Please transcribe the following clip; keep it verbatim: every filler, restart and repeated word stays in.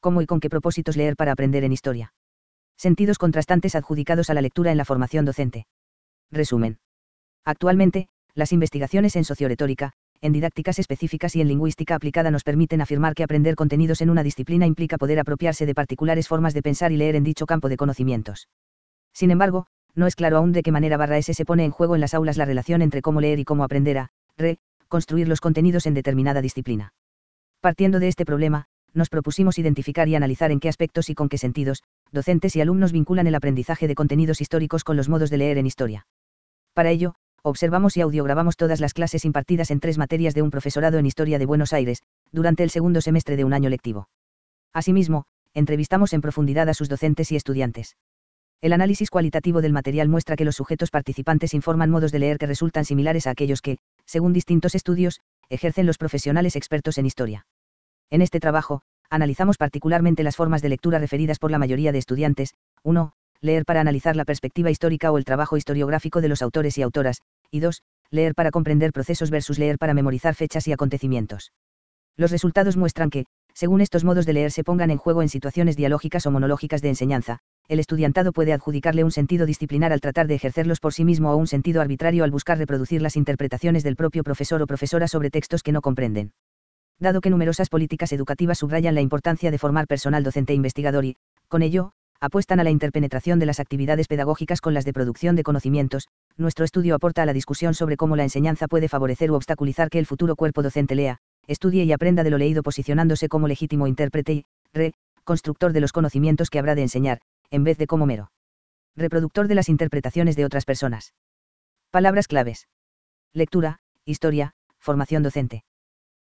¿Cómo y con qué propósitos leer para aprender en historia? Sentidos contrastantes adjudicados a la lectura en la formación docente. Resumen. Actualmente, las investigaciones en socioretórica, en didácticas específicas y en lingüística aplicada nos permiten afirmar que aprender contenidos en una disciplina implica poder apropiarse de particulares formas de pensar y leer en dicho campo de conocimientos. Sin embargo, no es claro aún de qué manera barra S se pone en juego en las aulas la relación entre cómo leer y cómo aprender a, re, construir los contenidos en determinada disciplina. Partiendo de este problema, nos propusimos identificar y analizar en qué aspectos y con qué sentidos, docentes y alumnos vinculan el aprendizaje de contenidos históricos con los modos de leer en historia. Para ello, observamos y audiograbamos todas las clases impartidas en tres materias de un profesorado en Historia de Buenos Aires, durante el segundo semestre de un año lectivo. Asimismo, entrevistamos en profundidad a sus docentes y estudiantes. El análisis cualitativo del material muestra que los sujetos participantes informan modos de leer que resultan similares a aquellos que, según distintos estudios, ejercen los profesionales expertos en historia. En este trabajo, analizamos particularmente las formas de lectura referidas por la mayoría de estudiantes. uno. Leer para analizar la perspectiva histórica o el trabajo historiográfico de los autores y autoras, y dos. Leer para comprender procesos versus leer para memorizar fechas y acontecimientos. Los resultados muestran que, según estos modos de leer se pongan en juego en situaciones dialógicas o monológicas de enseñanza, el estudiantado puede adjudicarle un sentido disciplinar al tratar de ejercerlos por sí mismo o un sentido arbitrario al buscar reproducir las interpretaciones del propio profesor o profesora sobre textos que no comprenden. Dado que numerosas políticas educativas subrayan la importancia de formar personal docente e investigador y, con ello, apuestan a la interpenetración de las actividades pedagógicas con las de producción de conocimientos, nuestro estudio aporta a la discusión sobre cómo la enseñanza puede favorecer u obstaculizar que el futuro cuerpo docente lea, estudie y aprenda de lo leído posicionándose como legítimo intérprete y, re, constructor de los conocimientos que habrá de enseñar, en vez de como mero reproductor de las interpretaciones de otras personas. Palabras claves. Lectura, historia, formación docente.